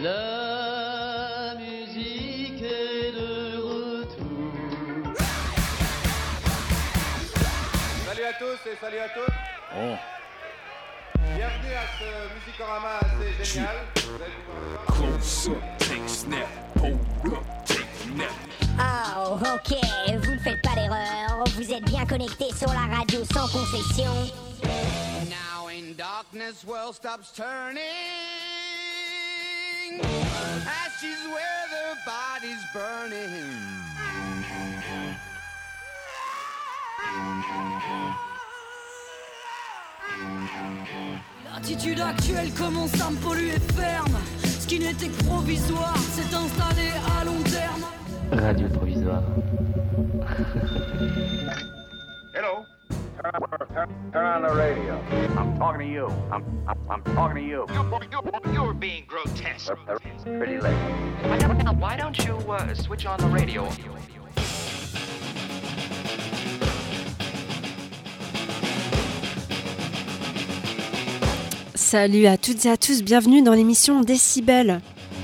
La musique est de retour. Salut à tous et salut à toutes. Oh. Bienvenue à ce musicorama assez génial. Vous allez pouvoir voir. Close up, take snap, hold up, take nap. Oh, ok, vous ne faites pas d'erreur. Vous êtes bien connectés sur la radio sans concession. Now in darkness, world stops turning. Ashes where the body's burning. L'attitude actuelle commence à me polluer ferme. Ce qui n'était que provisoire s'est installé à long terme. Radio provisoire. Hello. Turn on the radio. I'm talking to you. I'm talking to you. You're being grotesque. Pretty late. Why don't you switch on the radio? Salut à toutes et à tous, bienvenue dans l'émission Décibel.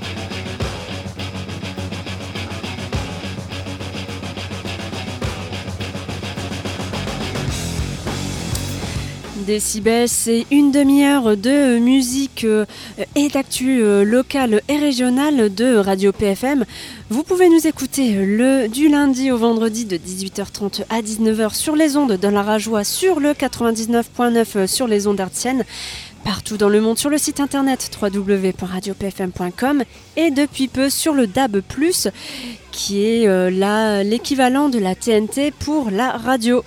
Décibel, c'est une demi-heure de musique et d'actu locale et régionale de Radio PFM. Vous pouvez nous écouter du lundi au vendredi de 18h30 à 19h sur les ondes de la Rajoie, sur le 99.9 sur les ondes hertziennes, partout dans le monde sur le site internet www.radiopfm.com et depuis peu sur le DAB+, qui est l'équivalent de la TNT pour la radio.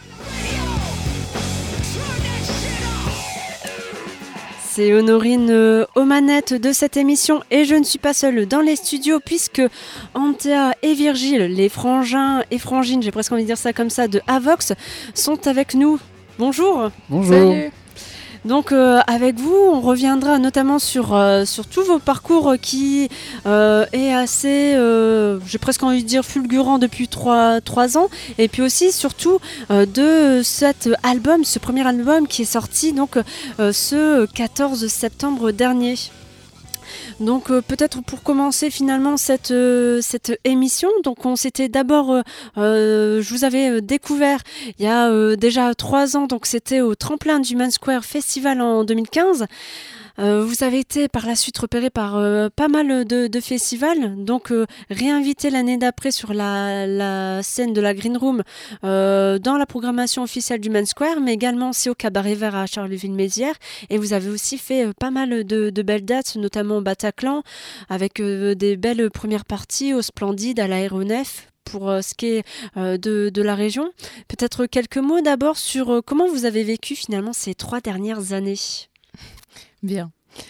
C'est Honorine aux manettes de cette émission et je ne suis pas seule dans les studios puisque Antea et Virgile, les frangins et frangines, j'ai presque envie de dire ça comme ça, de Avox, sont avec nous. Bonjour. Bonjour. Salut. Donc avec vous, on reviendra notamment sur tous vos parcours qui est assez, j'ai presque envie de dire fulgurant depuis 3 ans, et puis aussi surtout de cet album, ce premier album qui est sorti donc ce 14 septembre dernier. Donc peut-être pour commencer finalement cette émission, donc on s'était d'abord, je vous avais découvert il y a déjà 3 ans, donc c'était au tremplin du Man Square Festival en 2015. Vous avez été par la suite repéré par pas mal de festivals, donc réinvité l'année d'après sur la scène de la Green Room dans la programmation officielle du Man Square, mais également aussi au Cabaret Vert à Charleville-Mézières. Et vous avez aussi fait pas mal de belles dates, notamment au Bataclan, avec des belles premières parties au Splendide, à l'Aéronef, pour ce qui est de la région. Peut-être quelques mots d'abord sur comment vous avez vécu finalement ces 3 dernières années. Bien.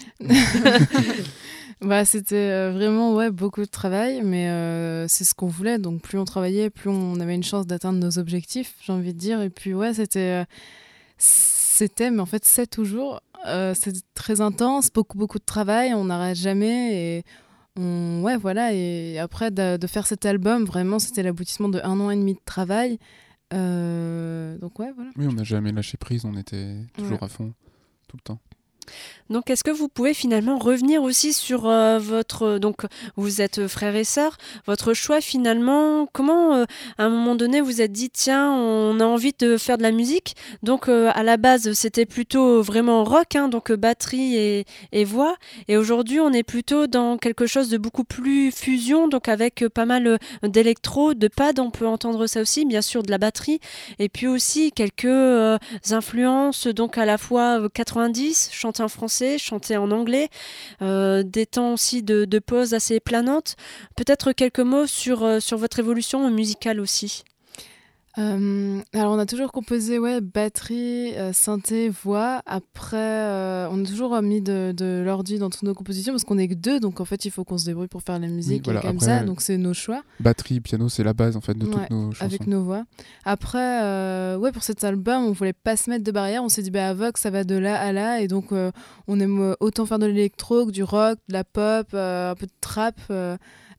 C'était vraiment beaucoup de travail, mais c'est ce qu'on voulait. Donc plus on travaillait, plus on avait une chance d'atteindre nos objectifs, j'ai envie de dire. Et puis c'était, mais en fait c'est toujours, c'est très intense, beaucoup de travail, on n'arrête jamais. Et et après de faire cet album, vraiment c'était l'aboutissement de 1 an et demi de travail. Donc voilà. Oui, on n'a jamais lâché prise, on était toujours à fond, tout le temps. Donc, est-ce que vous pouvez finalement revenir aussi sur votre... Donc, vous êtes frères et sœurs, votre choix finalement, comment à un moment donné vous êtes dit, tiens, on a envie de faire de la musique. Donc, à la base, c'était plutôt vraiment rock, donc batterie et voix. Et aujourd'hui, on est plutôt dans quelque chose de beaucoup plus fusion, donc avec pas mal d'électro, de pad, on peut entendre ça aussi, bien sûr, de la batterie. Et puis aussi quelques influences, donc à la fois 90, chanter en français, chanter en anglais, des temps aussi de pause assez planantes. Peut-être quelques mots sur votre évolution musicale aussi. Alors on a toujours composé batterie, synthé, voix. Après on a toujours mis de l'ordi dans toutes nos compositions parce qu'on est que 2, donc en fait il faut qu'on se débrouille pour faire la musique comme après, ça, donc c'est nos choix. Batterie, piano, c'est la base en fait de toutes nos chansons. Avec nos voix. Après pour cet album on voulait pas se mettre de barrière, on s'est dit Avox ça va de là à là, et donc on aime autant faire de l'électro que du rock, de la pop, un peu de trap.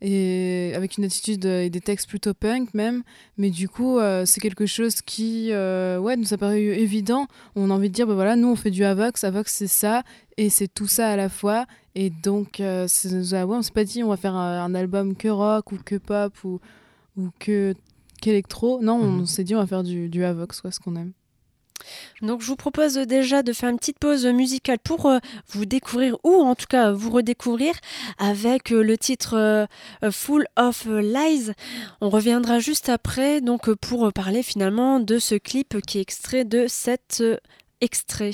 et avec une attitude et des textes plutôt punk même. Mais du coup, c'est quelque chose qui nous a paru évident. On a envie de dire, voilà, nous on fait du Avox c'est ça, et c'est tout ça à la fois. Et donc, on s'est pas dit on va faire un album que rock ou que pop ou qu'électro. Non, on s'est dit on va faire du Avox, ce qu'on aime. Donc je vous propose déjà de faire une petite pause musicale pour vous découvrir, ou en tout cas vous redécouvrir, avec le titre Full of Lies. On reviendra juste après donc pour parler finalement de ce clip qui est extrait de cet extrait.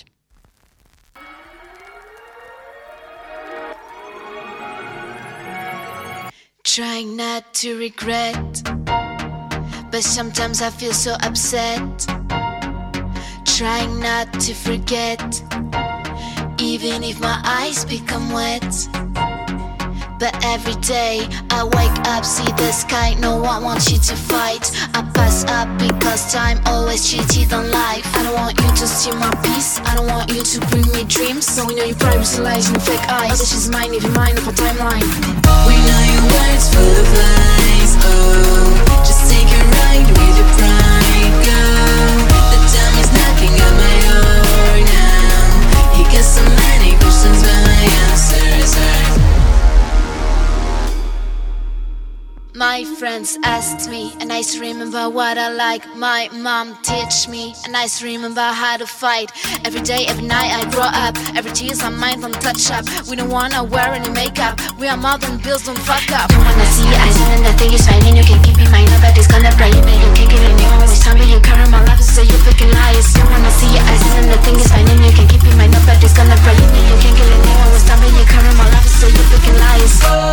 Trying not to regret, but sometimes I feel so upset. Trying not to forget, even if my eyes become wet. But every day I wake up, see the sky, no one wants you to fight. I pass up because time always cheated on life. I don't want you to steal my peace, I don't want you to bring me dreams. So we know your privacy lies in your fake eyes. Oh, this is mine if you mind of a timeline. We know your words full of lies, oh, just take a ride with your pride, girl. The time is knocking at my door now. You got so many questions but my answers are. My friends asked me, and I still remember what I like. My mom teach me, and I still remember how to fight. Every day, every night I grow up. Every tear's on mine, don't touch up. We don't wanna wear any makeup. We are more than bills, don't fuck up. Don't wanna see your eyes and nothing is fine, and you can keep in mind nobody's gonna break you. You can't get anyone with time, but you carry my life, so you fucking lies. Don't wanna see your eyes and nothing is fine, and you can keep in mind nobody's gonna break you. You can't get anyone with time, but you carry my life, so you fucking lies.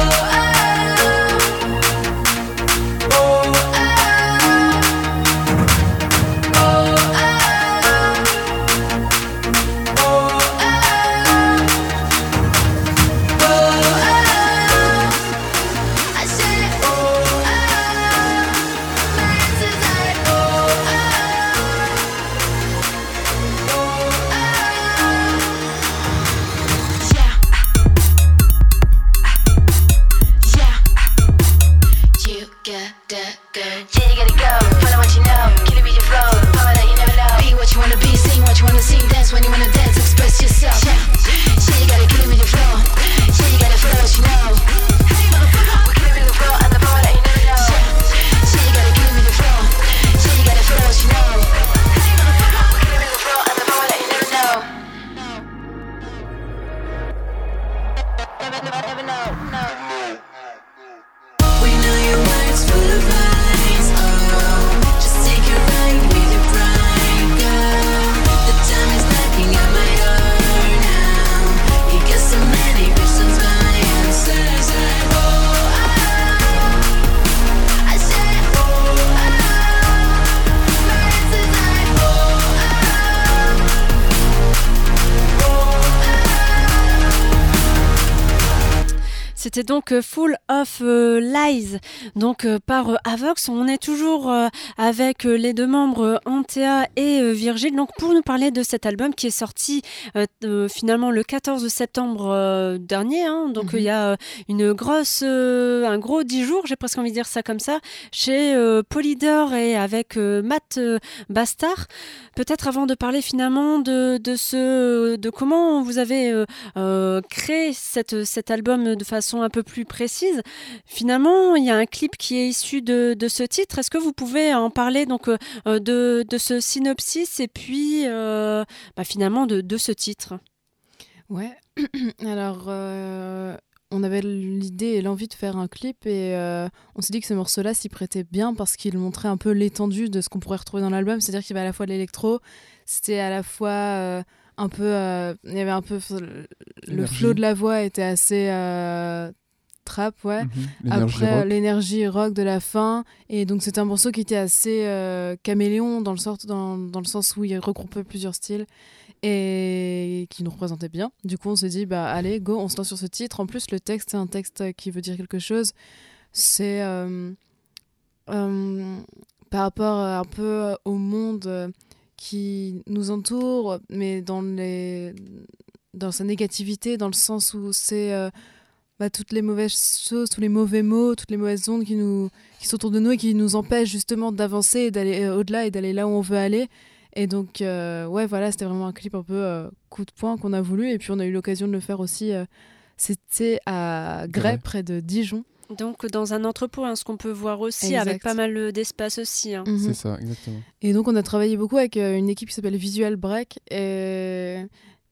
C'était donc Full of Lies, donc par Avox. On est toujours avec les deux membres Antea et Virgile, donc pour nous parler de cet album qui est sorti finalement le 14 septembre dernier, hein, donc il y a un gros 10 jours, j'ai presque envie de dire ça comme ça, chez Polydor et avec Matt Bastard. Peut-être avant de parler finalement de comment vous avez créé cet album de façon un peu plus précise. Finalement, il y a un clip qui est issu de ce titre. Est-ce que vous pouvez en parler donc de ce synopsis et puis finalement de ce titre? Ouais. Alors, on avait l'idée et l'envie de faire un clip et on s'est dit que ce morceau-là s'y prêtait bien parce qu'il montrait un peu l'étendue de ce qu'on pourrait retrouver dans l'album. C'est-à-dire qu'il y avait à la fois de l'électro, c'était à la fois un peu, il y avait un peu le flow de la voix était assez trap, ouais. Après l'énergie rock de la fin, et donc c'était un morceau qui était assez caméléon dans le sens où il regroupait plusieurs styles et qui nous représentait bien. Du coup on s'est dit allez go, on se lance sur ce titre. En plus le texte c'est un texte qui veut dire quelque chose. C'est par rapport un peu au monde qui nous entoure, mais dans sa négativité, dans le sens où c'est toutes les mauvaises choses, tous les mauvais mots, toutes les mauvaises ondes qui sont autour de nous et qui nous empêchent justement d'avancer et d'aller au-delà et d'aller là où on veut aller. Et donc, c'était vraiment un clip un peu coup de poing qu'on a voulu. Et puis, on a eu l'occasion de le faire aussi. C'était à Grès, près de Dijon. Donc, dans un entrepôt, ce qu'on peut voir aussi, exact. avec pas mal d'espace aussi. C'est ça, exactement. Et donc, on a travaillé beaucoup avec une équipe qui s'appelle Visual Break. Et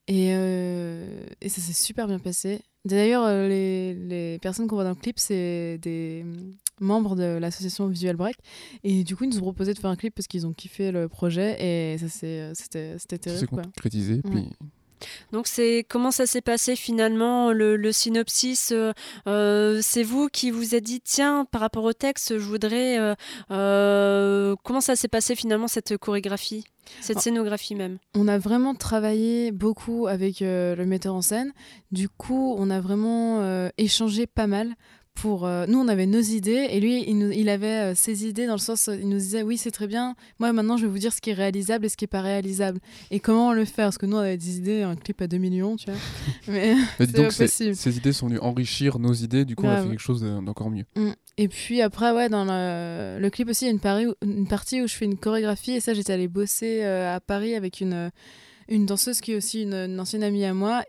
ça s'est super bien passé. D'ailleurs, les personnes qu'on voit dans le clip, c'est des membres de l'association Visual Break. Et du coup, ils nous ont proposé de faire un clip parce qu'ils ont kiffé le projet. Et c'était terrible. C'est concrétisé. Puis... Donc, comment ça s'est passé finalement, le synopsis c'est vous qui vous êtes dit, tiens, par rapport au texte, je voudrais... comment ça s'est passé finalement, cette chorégraphie, cette scénographie même? On a vraiment travaillé beaucoup avec le metteur en scène. Du coup, on a vraiment échangé pas mal. Nous, on avait nos idées et lui, il avait ses idées dans le sens, il nous disait oui, c'est très bien. Moi, maintenant, je vais vous dire ce qui est réalisable et ce qui est pas réalisable et comment le faire. Parce que nous, on avait des idées, un clip à 2 millions, tu vois. Mais c'est donc, pas possible. Ces idées sont venues enrichir nos idées. Du coup, on a fait quelque chose d'encore mieux. Et puis après, dans le clip aussi, il y a une partie où je fais une chorégraphie et ça, j'étais allée bosser à Paris avec une danseuse qui est aussi une ancienne amie à moi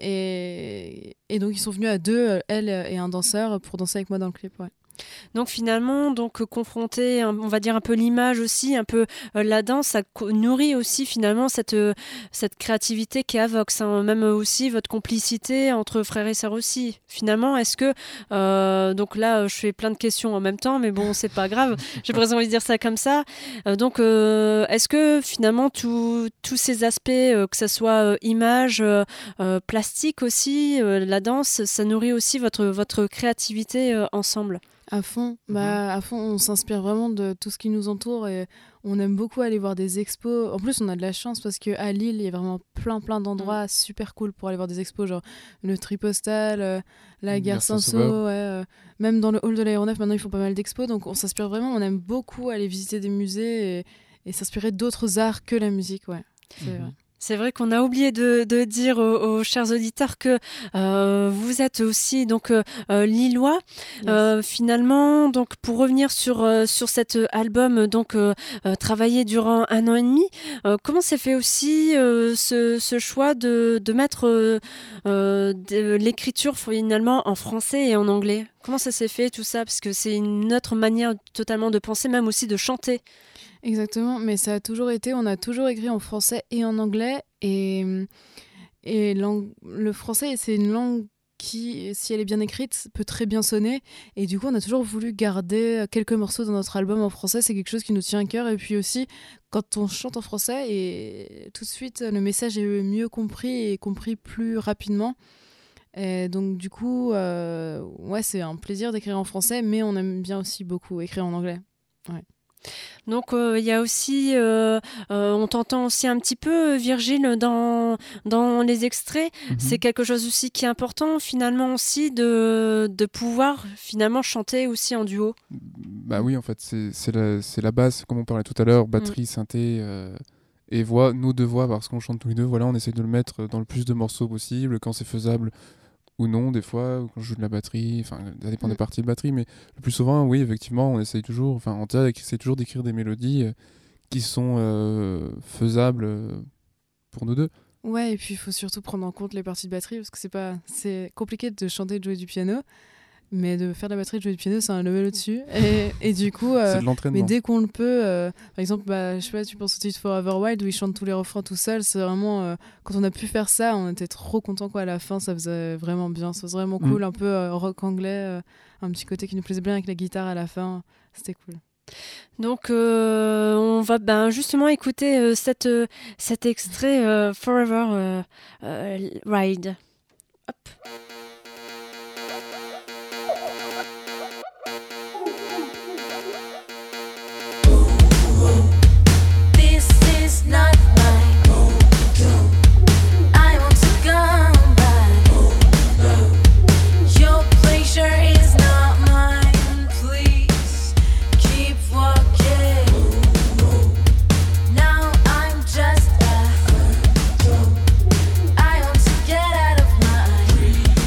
et donc ils sont venus à 2, elle et un danseur, pour danser avec moi dans le clip. Donc finalement, confronter, on va dire un peu l'image aussi, un peu la danse, ça nourrit aussi finalement cette créativité qui est à Vox, même aussi votre complicité entre frères et sœurs aussi. Finalement, est-ce que, donc là je fais plein de questions en même temps, mais bon, c'est pas grave, j'ai presque envie de dire ça comme ça. Est-ce que finalement tous ces aspects, que ça soit image, plastique aussi, la danse, ça nourrit aussi votre créativité ensemble? À fond, on s'inspire vraiment de tout ce qui nous entoure et on aime beaucoup aller voir des expos. En plus, on a de la chance parce qu'à Lille, il y a vraiment plein d'endroits super cool pour aller voir des expos, genre le Tripostal, la Gare Saint-Sauveur, même dans le hall de l'Aéronef, maintenant ils font pas mal d'expos, donc on s'inspire vraiment, on aime beaucoup aller visiter des musées et s'inspirer d'autres arts que la musique, c'est vrai. C'est vrai qu'on a oublié de dire aux chers auditeurs que vous êtes aussi lillois. Yes. Finalement, donc pour revenir sur cet album, travaillé durant 1 an et demi, comment s'est fait aussi ce choix de mettre l'écriture finalement en français et en anglais? Comment ça s'est fait tout ça? Parce que c'est une autre manière totalement de penser, même aussi de chanter. Exactement, mais ça a toujours été, on a toujours écrit en français et en anglais, et le français, c'est une langue qui, si elle est bien écrite, peut très bien sonner, et du coup on a toujours voulu garder quelques morceaux dans notre album en français, c'est quelque chose qui nous tient à cœur, et puis aussi quand on chante en français, et tout de suite le message est mieux compris et compris plus rapidement. Et donc du coup, c'est un plaisir d'écrire en français, mais on aime bien aussi beaucoup écrire en anglais. Donc il y a aussi, on t'entend aussi un petit peu, Virgile, dans les extraits. C'est quelque chose aussi qui est important finalement aussi de pouvoir finalement chanter aussi en duo. Bah oui, en fait c'est la base, comme on parlait tout à l'heure, batterie, synthé et voix, nos 2 voix, parce qu'on chante tous les 2. Voilà, on essaie de le mettre dans le plus de morceaux possible quand c'est faisable. Ou non, des fois, quand je joue de la batterie, ça dépend des parties de batterie, mais le plus souvent, oui, effectivement, on essaye toujours, on essaie toujours d'écrire des mélodies qui sont faisables pour nous 2. Ouais, et puis il faut surtout prendre en compte les parties de batterie, parce que c'est compliqué de chanter et de jouer du piano, mais de faire de la batterie et de jouer du piano, c'est un level au-dessus, et du coup, c'est de l'entraînement. Mais dès qu'on le peut, par exemple, je sais pas, tu penses au titre Forever Wild, où il chante tous les refrains tout seul, c'est vraiment, quand on a pu faire ça, on était trop contents, à la fin, ça faisait vraiment bien, ça faisait vraiment cool, un peu rock anglais, un petit côté qui nous plaisait bien avec la guitare à la fin, c'était cool. Donc on va justement écouter cet extrait Forever Ride. Hop. Not mine. I want to come back. Your pleasure is not mine. Please keep walking. Now I'm just back. I want to get out of my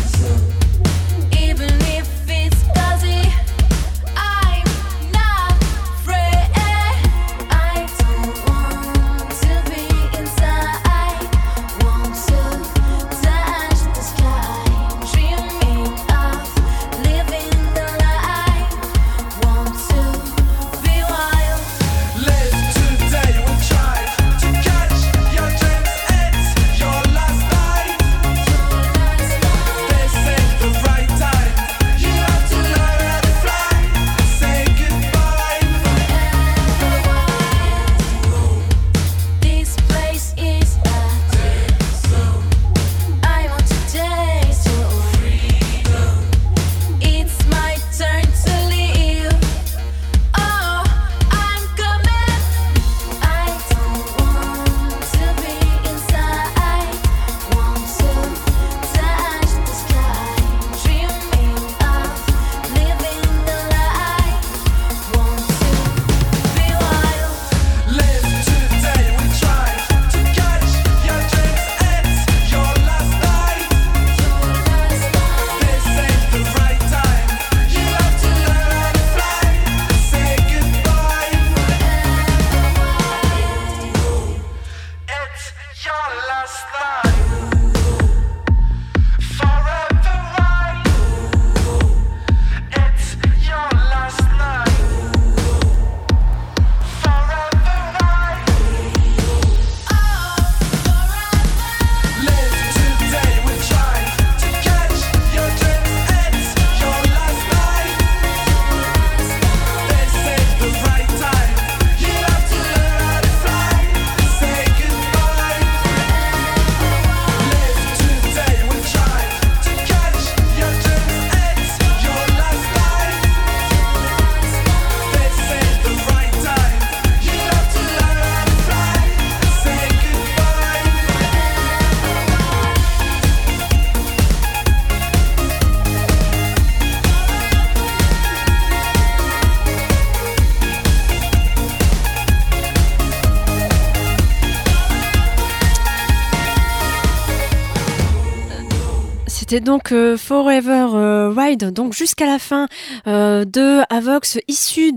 C'était donc Forever Ride, donc jusqu'à la fin de Avox, issu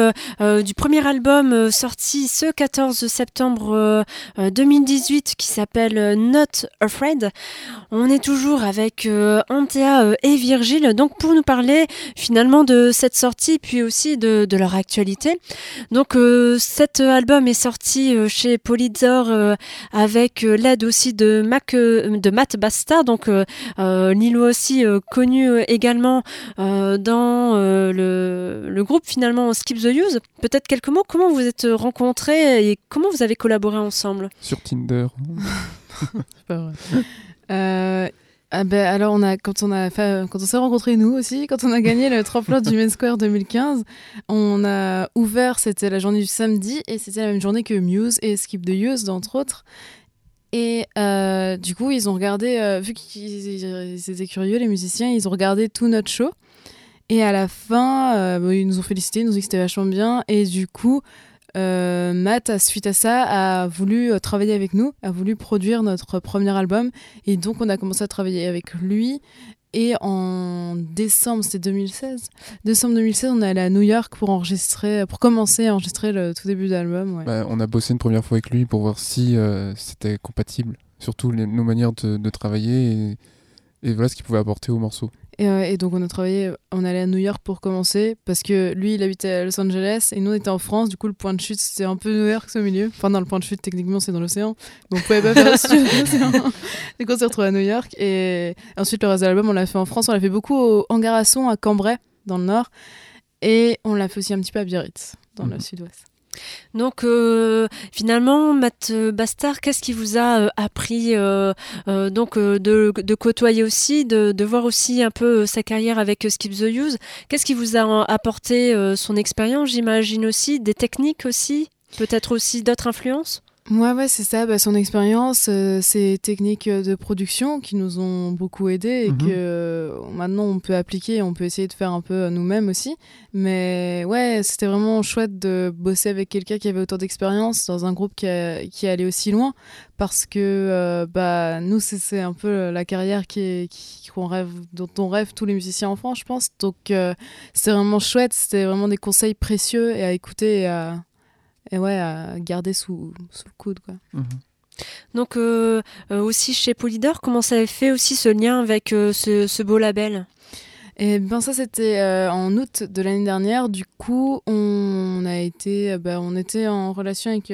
du premier album sorti ce 14 septembre 2018 qui s'appelle Not Afraid. On est toujours avec Antea et Virgile, donc pour nous parler finalement de cette sortie puis aussi de leur actualité. Donc cet album est sorti chez Polydor avec l'aide aussi de Matt Bastard, donc Lilo aussi connu également dans le groupe finalement Skip the Use. Peut-être quelques mots, comment vous êtes rencontrés et comment vous avez collaboré ensemble? Sur Tinder. C'est pas vrai. Alors quand on s'est rencontrés nous aussi, quand on a gagné le tremplin du Main Square 2015, on a ouvert, c'était la journée du samedi et c'était la même journée que Muse et Skip the Use entre autres. Et du coup ils ont regardé, vu qu'ils étaient curieux les musiciens, ils ont regardé tout notre show et à la fin ils nous ont félicité, ils nous ont dit que c'était vachement bien et du coup Matt, suite à ça, a voulu travailler avec nous, a voulu produire notre premier album et donc on a commencé à travailler avec lui et en décembre, c'était 2016, on est allé à New York pour commencer à enregistrer le tout début d'album. Ouais. On a bossé une première fois avec lui pour voir si c'était compatible, surtout nos manières de travailler et voilà ce qu'il pouvait apporter au morceau. Et donc on allait à New York pour commencer parce que lui il habitait à Los Angeles et nous on était en France, du coup le point de chute c'était un peu New York au milieu, enfin non, le point de chute techniquement c'est dans l'océan mais on pouvait pas faire aussi dans l'océan. Du coup on s'est retrouvés à New York et ensuite le reste de l'album on l'a fait en France, on l'a fait beaucoup au hangar à son à Cambrai dans le nord et on l'a fait aussi un petit peu à Biarritz dans le sud-ouest. Donc finalement, Matt Bastard, qu'est-ce qui vous a appris donc de côtoyer aussi, de voir aussi un peu sa carrière avec Skip the Use? Qu'est-ce qui vous a apporté son expérience, j'imagine aussi, des techniques aussi, peut-être aussi d'autres influences? Ouais, c'est ça, son expérience, ses techniques de production qui nous ont beaucoup aidés et que maintenant on peut appliquer, on peut essayer de faire un peu nous-mêmes aussi. Mais ouais, c'était vraiment chouette de bosser avec quelqu'un qui avait autant d'expérience dans un groupe qui allait aussi loin parce que nous, c'est un peu la carrière dont on rêve tous les musiciens en France, je pense. Donc c'était vraiment chouette, c'était vraiment des conseils précieux et à écouter et à garder sous le coude, quoi. Donc aussi chez Polydor, comment ça avait fait aussi ce lien avec ce beau label? Et ça c'était en août de l'année dernière. Du coup on était en relation avec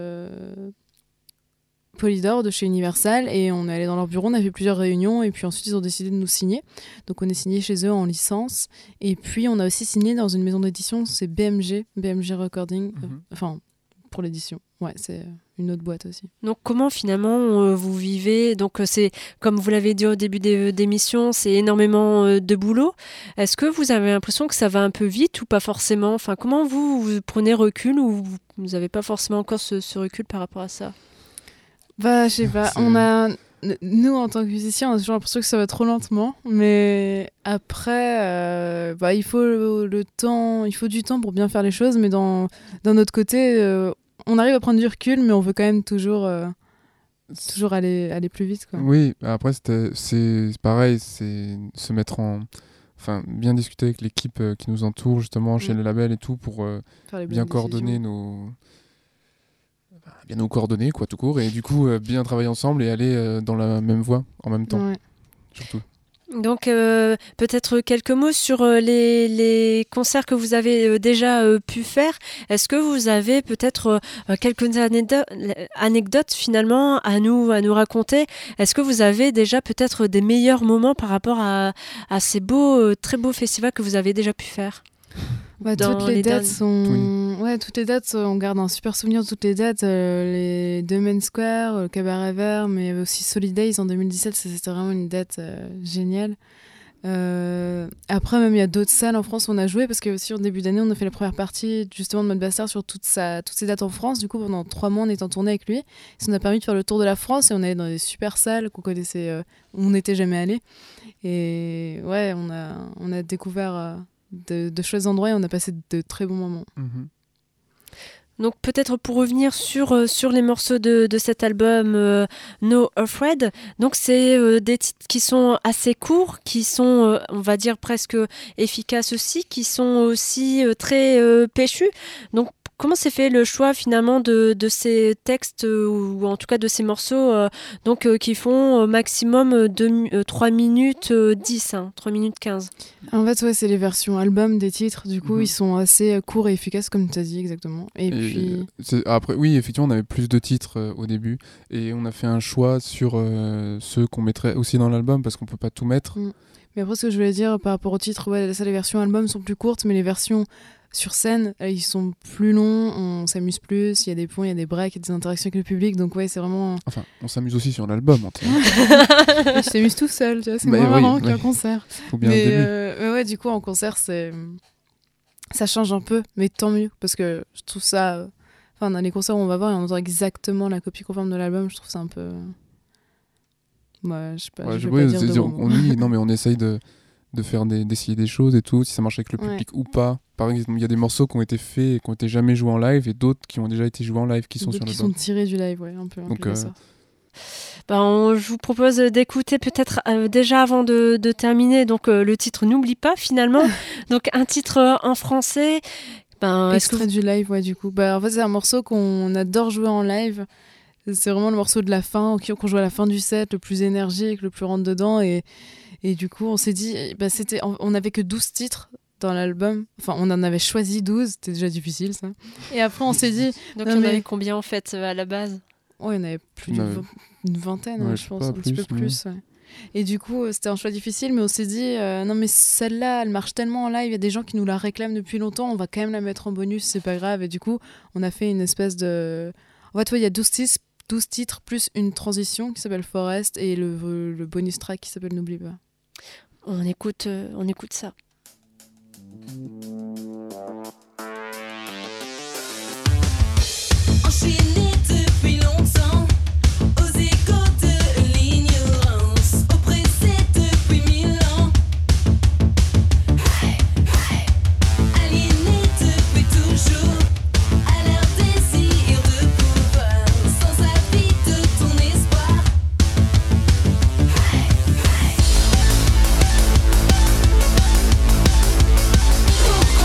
Polydor de chez Universal et on est allé dans leur bureau, on a fait plusieurs réunions et puis ensuite ils ont décidé de nous signer. Donc on est signé chez eux en licence et puis on a aussi signé dans une maison d'édition, c'est BMG Recording, enfin pour l'édition. Ouais, c'est une autre boîte aussi. Donc comment finalement vous vivez? Donc c'est comme vous l'avez dit au début d'émission, c'est énormément de boulot. Est-ce que vous avez l'impression que ça va un peu vite ou pas forcément? Enfin, comment vous prenez recul ou vous n'avez pas forcément encore ce recul par rapport à ça? Je sais pas, nous en tant que musiciens on a toujours l'impression que ça va trop lentement, mais après il faut du temps pour bien faire les choses, mais d'un autre côté on arrive à prendre du recul, mais on veut quand même toujours aller plus vite, quoi. Oui, après c'est pareil, c'est se mettre bien discuter avec l'équipe qui nous entoure justement chez les labels et tout pour bien coordonner bien nous coordonner, quoi, tout court, et du coup bien travailler ensemble et aller dans la même voie en même temps, surtout. Donc peut-être quelques mots sur les concerts que vous avez déjà pu faire. Est-ce que vous avez peut-être quelques anecdotes finalement à nous raconter? Est-ce que vous avez déjà peut-être des meilleurs moments par rapport à ces très beaux festivals que vous avez déjà pu faire? Toutes les dates, on garde un super souvenir de toutes les dates. Les deux Main Square, le Cabaret Vert, mais aussi Solidays en 2017, c'était vraiment une date géniale. Après, même il y a d'autres salles en France où on a joué, parce que aussi en début d'année, on a fait la première partie justement de Matt Bastard sur toutes ces dates en France. Du coup, pendant 3 mois, on est en tournée avec lui. Ça nous a permis de faire le tour de la France et on allait dans des super salles qu'on connaissait, où on n'était jamais allé. Et ouais, on a découvert de chouettes endroits et on a passé de très bons moments. Donc peut-être pour revenir sur les morceaux de cet album No Afraid, donc c'est des titres qui sont assez courts, qui sont on va dire presque efficaces aussi, qui sont aussi très péchus. Donc comment s'est fait le choix finalement de ces textes ou en tout cas de ces morceaux qui font maximum 3 minutes 10, 3 minutes 15? En fait, ouais, c'est les versions album des titres. Du coup, ils sont assez courts et efficaces, comme tu as dit exactement. Et puis... Après, oui, effectivement, on avait plus de titres au début et on a fait un choix sur ceux qu'on mettrait aussi dans l'album parce qu'on peut pas tout mettre. Mais après, ce que je voulais dire par rapport aux titres, ouais, ça, les versions album sont plus courtes, mais les versions sur scène, ils sont plus longs, on s'amuse plus, il y a des points, il y a des breaks, il y a des interactions avec le public, donc ouais, c'est vraiment... Enfin, on s'amuse aussi sur l'album, en Je t'amuse tout seul, tu vois, c'est moins marrant qu'un concert. Faut bien mais ouais, du coup, en concert, ça change un peu, mais tant mieux, parce que je trouve ça... Enfin, dans les concerts où on va voir et on entend exactement la copie conforme de l'album, je trouve ça un peu... Ouais, je sais pas, je vais pas dire de mots. Non, mais on essaye d'essayer des choses et tout, si ça marche avec le public ou pas. Par exemple, il y a des morceaux qui ont été faits et qui ont été jamais joués en live et d'autres qui ont déjà été joués en live qui sont sur l'album. Qui sont tirés du live, ouais, un peu. Donc, je vous propose d'écouter peut-être déjà avant de terminer donc le titre N'oublie pas finalement. Donc un titre en français. Extrait du live, ouais, du coup. En fait, c'est un morceau qu'on adore jouer en live. C'est vraiment le morceau de la fin, qu'on joue à la fin du set, le plus énergique, le plus rentre dedans. Et du coup, on s'est dit, on n'avait que 12 titres dans l'album. Enfin, on en avait choisi 12, c'était déjà difficile ça. Et après, on s'est dit... Donc, il y en avait combien en fait à la base? Oh, il y en avait plus d'une vingtaine, je pense, un petit peu plus. Ouais. Et du coup, c'était un choix difficile, mais on s'est dit, non, mais celle-là, elle marche tellement en live, il y a des gens qui nous la réclament depuis longtemps, on va quand même la mettre en bonus, c'est pas grave. Et du coup, on a fait une espèce de... En fait, il y a 12 titres plus une transition qui s'appelle Forest et le bonus track qui s'appelle N'oublie pas. On écoute ça. Enchaîné depuis longtemps aux échos de l'ignorance, oppressé depuis 1000 ans, aliéné depuis toujours à leur désir de pouvoir, sans avis de ton espoir. Pourquoi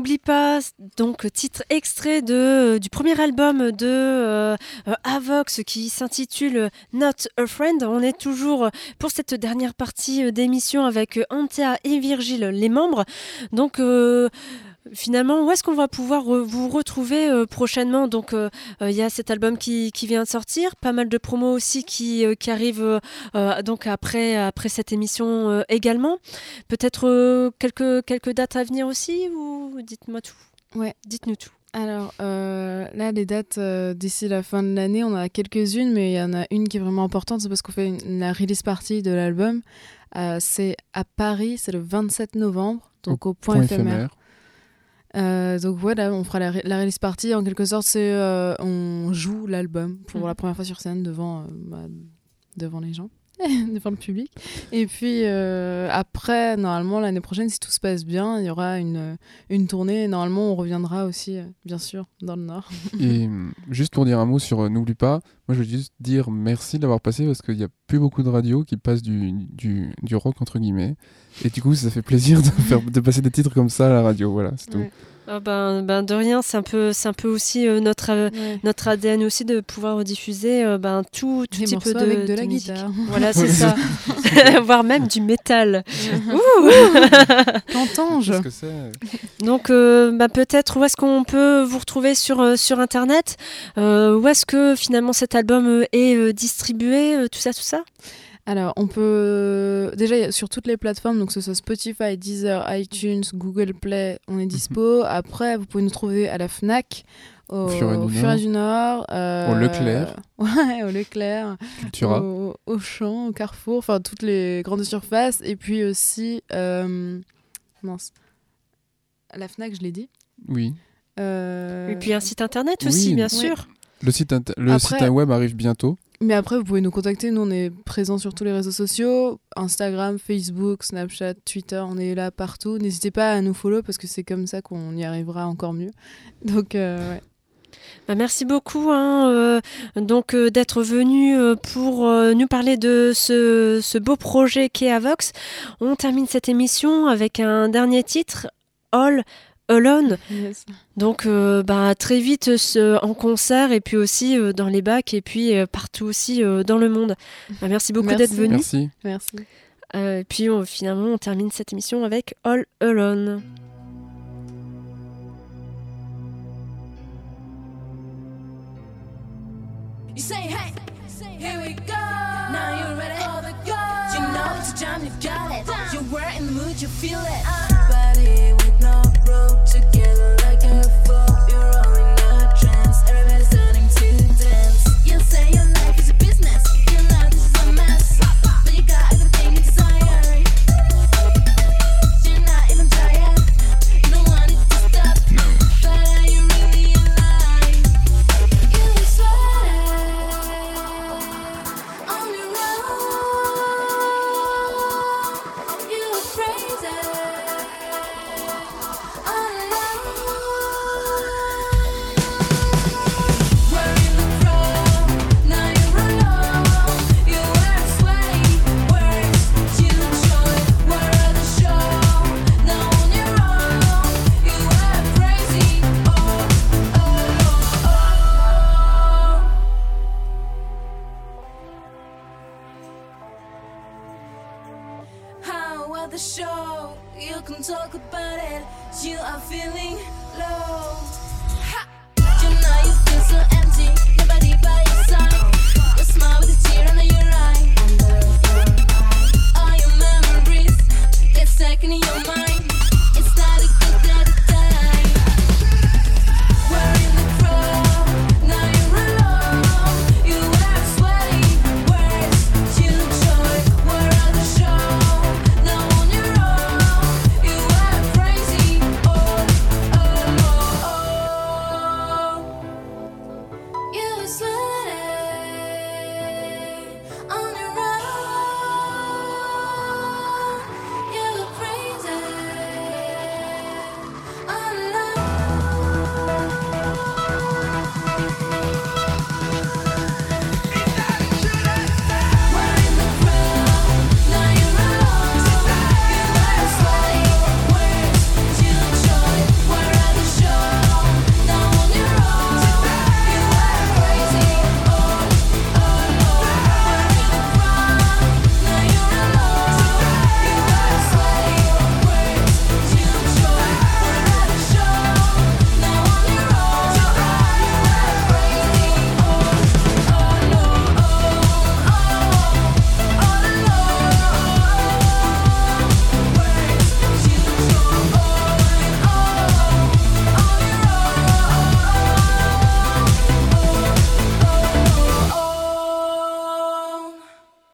N'oublie pas, donc titre extrait du premier album de Avox qui s'intitule Not a Friend. On est toujours pour cette dernière partie d'émission avec Antea et Virgile, les membres. Donc finalement, où est-ce qu'on va pouvoir vous retrouver prochainement? Donc, il y a cet album qui vient de sortir, pas mal de promos aussi qui arrivent donc après cette émission également. Peut-être quelques dates à venir aussi, ou dites-moi tout. Ouais, dites-nous tout. Alors là, les dates d'ici la fin de l'année, on en a quelques-unes, mais il y en a une qui est vraiment importante, c'est parce qu'on fait la release party de l'album. C'est à Paris, c'est le 27 novembre, donc au Point Éphémère. Donc voilà, on fera la release party. En quelque sorte, c'est on joue l'album pour la première fois sur scène devant les gens, devant le public. Et puis après, normalement, l'année prochaine, si tout se passe bien, il y aura une tournée. Et normalement, on reviendra aussi, bien sûr, dans le Nord. Et juste pour dire un mot sur N'oublie pas, moi je veux juste dire merci d'avoir passé, parce qu'il n'y a plus beaucoup de radios qui passent du rock entre guillemets. Et du coup, ça fait plaisir de passer des titres comme ça à la radio. Voilà, c'est tout. Ah de rien, c'est un peu aussi notre ADN aussi de pouvoir diffuser tout des type morceaux avec de la musique. guitare. Voilà, c'est ça. Voire même du métal. Qu'entends-je ? Qu'est-ce que c'est ? Donc peut-être où est-ce qu'on peut vous retrouver sur internet, où est-ce que finalement cet album est distribué, tout ça. Alors, on peut déjà sur toutes les plateformes, donc que ce soit Spotify, Deezer, iTunes, Google Play, on est dispo. Après, vous pouvez nous trouver à la Fnac, au Furet du Nord, au Leclerc. Ouais, au Leclerc, Cultura, au Auchan, au Carrefour, enfin toutes les grandes surfaces. Et puis aussi, la Fnac, je l'ai dit. Oui. Et puis un site internet aussi, bien sûr. Le site web arrive bientôt. Mais après, vous pouvez nous contacter. Nous, on est présents sur tous les réseaux sociaux. Instagram, Facebook, Snapchat, Twitter. On est là partout. N'hésitez pas à nous follow parce que c'est comme ça qu'on y arrivera encore mieux. Donc, ouais. Merci beaucoup d'être venu pour nous parler de ce beau projet qu'est Avox. On termine cette émission avec un dernier titre, All Alone. Yes. Donc très vite en concert et puis aussi dans les bacs et puis partout aussi dans le monde. Merci beaucoup d'être venu. Merci. Et puis finalement on termine cette émission avec All Alone. You say hey, here we go. Now you're ready for the go. You know it's time, you got it. You were in the mood, you feel it. Body with no rope together like a foe. You're all in a trance. Everybody's starting to dance. You say your life is a business. You know this is a mess, but you got everything you desire. You're not even tired. You don't want it to stop. But are you really alive? You swear on your own. You're crazy. The show, you can talk about it. You are feeling low. Ha! You know you feel so empty, nobody by your side. You smile with a tear under your eye. All your memories get stuck in your